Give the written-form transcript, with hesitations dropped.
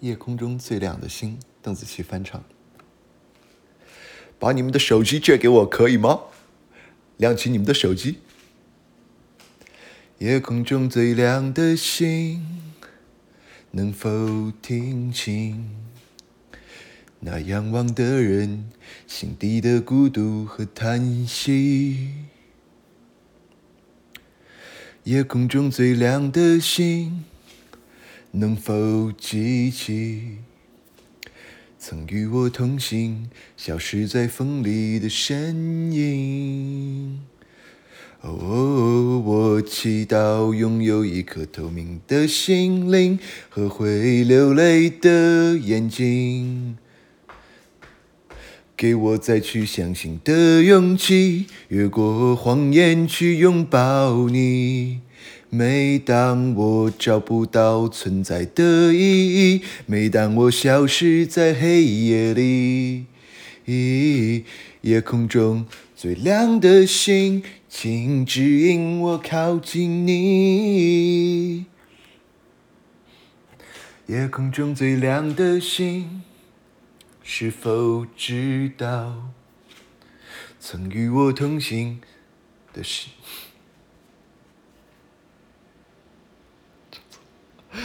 夜空中最亮的星，邓紫棋翻唱。把你们的手机借给我可以吗？亮起你们的手机。夜空中最亮的星，能否听清那仰望的人心底的孤独和叹息？夜空中最亮的星，能否记起曾与我同行消失在风里的身影？我祈祷拥有一颗透明的心灵和会流泪的眼睛，给我再去相信的勇气，越过谎言去拥抱你。每当我找不到存在的意义，每当我消失在黑夜里，夜空中最亮的星，请指引我靠近你。夜空中最亮的星，是否知道曾与我同行的是